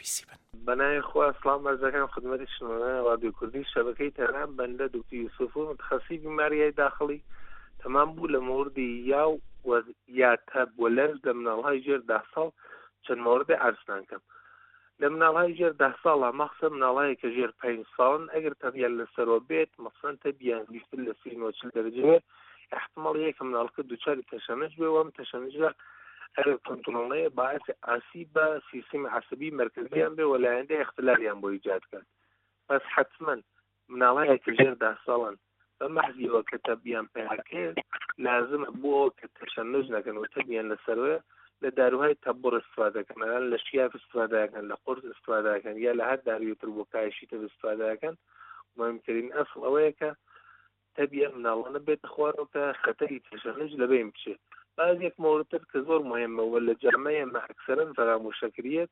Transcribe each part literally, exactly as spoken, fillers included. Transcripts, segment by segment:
بیسی بن. بنای خوا سلام بەرزەکان خدمەتی شنووردەرانی رادیۆ کوردی شەبەکەی تەران بەندە دکتۆر یوسف و متخەسیسی بیماریای داخلی تەمام بوو لە موردی یا و یا تەب و لەرز لە مناڵهای ژێر ده ساڵ چەند مۆردی عەرزتان کەم. لە مناڵهای ژێر ده ساڵە مەخسە مناڵهایی کە ژێر پێنج ساڵن ئەگەر تەبیان لەسەرەوە بێت مەسەڵەن تەبیان بیستر لە سی و چل دەرەجە بێت احتمال یەکە مناڵکە دووچاری تەشەنج بێ و ئەم تەشەنجە ئەگەر کۆنترۆڵەیە باعث ئاسیب بە سیستەمی عەسەبی مەرکەزییان بێ و لە ئایندە اختلالیان بۆ ایجاد کات. بەس حتمما مناڵهایی کە ژێر ده ساڵن بە مەحزیەوە کە تەبیان پێهاکێت لازمە بۆ کە تەشەنج نەکەن و تەبیان لەسەرەوە لە داروهای تەبڕ استفادەکەن، لە شیاف استفادەکەن، لە قورس استفادەکەن یا لە هەر دارویەتر بۆ کایشی تر استفادەکەن. مهمترین ئەسڵ ئەوەیە کە تەبیان مناڵانە بێتە خوارەوە کە خەتەری تەشەنج لەبێ بچێت. باز یەک مۆردتر کە زۆر مهمە و لە جامعەیە مە ئەکسەرەن فەرامۆشەکرێت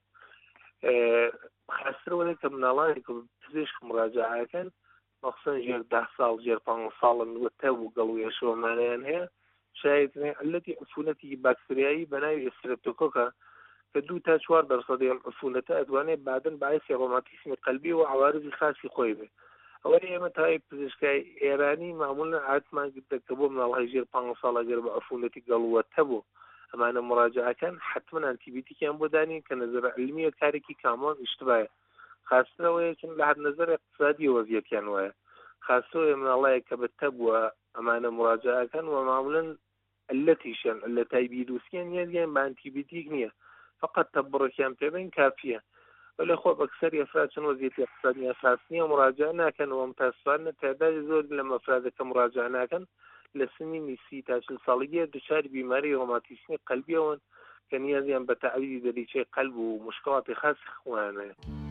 خاسترەوەی کە مناڵانی کە پزیشک مراجعەکەن مەخسەن ژێر ده ساڵ ژێر پانزدە ساڵن و تەب و گەڵ و یەشۆمانیان هەیە شاید علەتی عفونەتی باکتریایی بەناوی ئسترێپتۆکۆکە کە دوو تا چوار دەرسەدی ئەم عفونەتە ئەتوانێت بعدن باعثی ڕۆماتیسمی قەلبی و عوارضی خاصی خۆی بێت. ئەوە ئێمە تای پزیشکای ئێرانی معمولا عادەتمان دەکە بۆ مناڵهای ژێر پانزدە ساڵ ئەگەر بە عفونەتی گەڵووە تەبوو ئەمانە مراجعەکەن حتمما ئەنتیبیۆتیکیان بۆ دانین کە نەزەر عیلمیە کارێکی کامۆن ئیشتبایە. خاسترەوەی چون لە حد نەزەر اقتصادی وەزیەتیان وایە خاسترەوەی مناڵەیە کە بە تەبووە ئەمانە مراجعەکەن و معمولا علەتیشیان علەتای ڤیرۆسیان یان بە ئەنتیبیۆتیک نییە فقط تەبڕێکیان پێبین کافیە. ولی خۆ بەکسەری ئەفراد چون وەزیەتی اقتصادی ئەساس نییە مراجعە ناکەن و متاسفانە تعدادی زۆر لە ئەفرادەکە مراجعە ناکەن لە سنینی سی تا چل ساڵگیە دوچاری بیماری ڕۆماتیسمی قەلبیەوەن کە نیازیان بە تەعویضی دەریچەی قەلب و مشکڵاتی خاصی خوانەیە.